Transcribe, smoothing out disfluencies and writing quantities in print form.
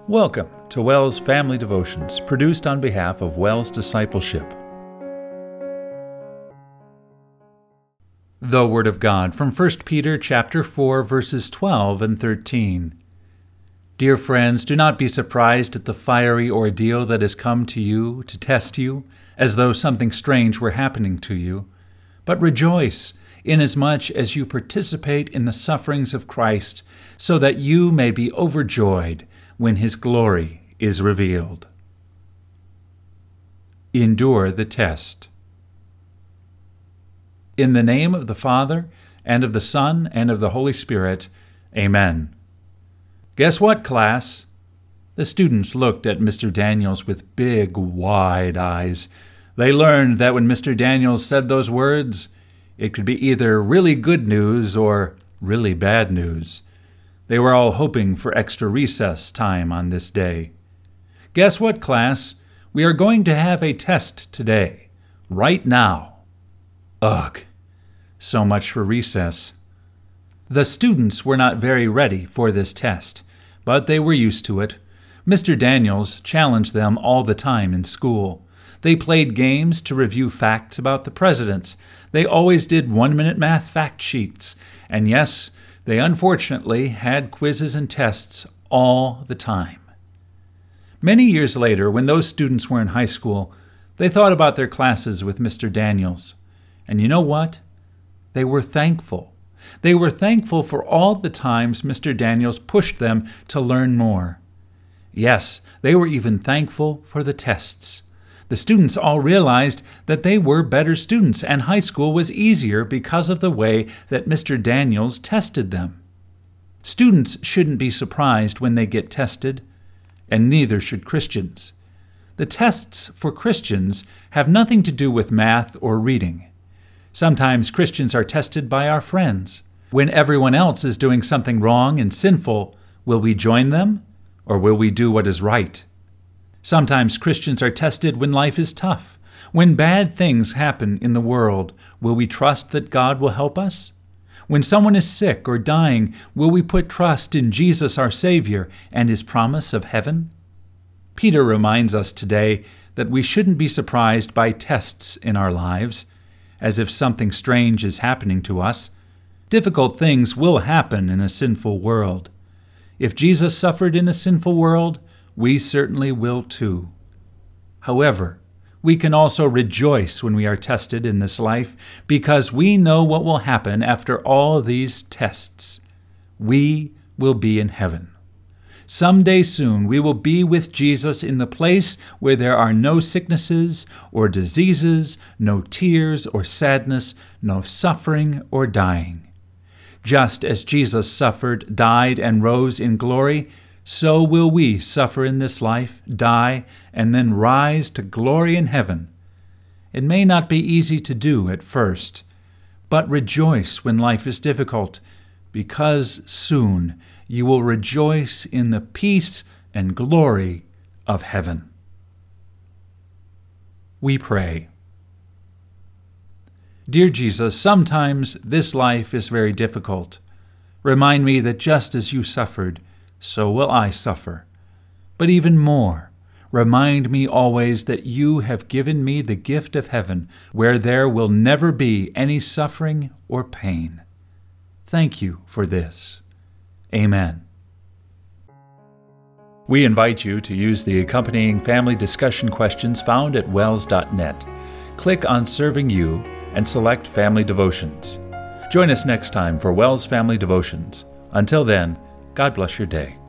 Welcome to WELS Family Devotions, produced on behalf of WELS Discipleship. The Word of God from 1 Peter chapter 4, verses 12 and 13. Dear friends, do not be surprised at the fiery ordeal that has come to you to test you, as though something strange were happening to you. But rejoice, inasmuch as you participate in the sufferings of Christ, so that you may be overjoyed when His glory is revealed. Endure the test. In the name of the Father, and of the Son, and of the Holy Spirit, Amen. Guess what, class? The students looked at Mr. Daniels with big, wide eyes. They learned that when Mr. Daniels said those words, it could be either really good news or really bad news. They were all hoping for extra recess time on this day. Guess what, class? We are going to have a test today, right now. Ugh, so much for recess. The students were not very ready for this test, but they were used to it. Mr. Daniels challenged them all the time in school. They played games to review facts about the presidents. They always did 1-minute math fact sheets. And yes, they unfortunately had quizzes and tests all the time. Many years later, when those students were in high school, they thought about their classes with Mr. Daniels. And you know what? They were thankful. They were thankful for all the times Mr. Daniels pushed them to learn more. Yes, they were even thankful for the tests. The students all realized that they were better students, and high school was easier because of the way that Mr. Daniels tested them. Students shouldn't be surprised when they get tested, and neither should Christians. The tests for Christians have nothing to do with math or reading. Sometimes Christians are tested by our friends. When everyone else is doing something wrong and sinful, will we join them, or will we do what is right? Sometimes Christians are tested when life is tough. When bad things happen in the world, will we trust that God will help us? When someone is sick or dying, will we put trust in Jesus our Savior and His promise of heaven? Peter reminds us today that we shouldn't be surprised by tests in our lives, as if something strange is happening to us. Difficult things will happen in a sinful world. If Jesus suffered in a sinful world, we certainly will too. However, we can also rejoice when we are tested in this life because we know what will happen after all these tests. We will be in heaven. Someday soon we will be with Jesus in the place where there are no sicknesses or diseases, no tears or sadness, no suffering or dying. Just as Jesus suffered, died, and rose in glory, so will we suffer in this life, die, and then rise to glory in heaven. It may not be easy to do at first, but rejoice when life is difficult, because soon you will rejoice in the peace and glory of heaven. We pray. Dear Jesus, sometimes this life is very difficult. Remind me that just as you suffered, so will I suffer. But even more, remind me always that you have given me the gift of heaven, where there will never be any suffering or pain. Thank you for this. Amen. We invite you to use the accompanying family discussion questions found at wels.net. Click on Serving You and select Family Devotions. Join us next time for WELS Family Devotions. Until then, God bless your day.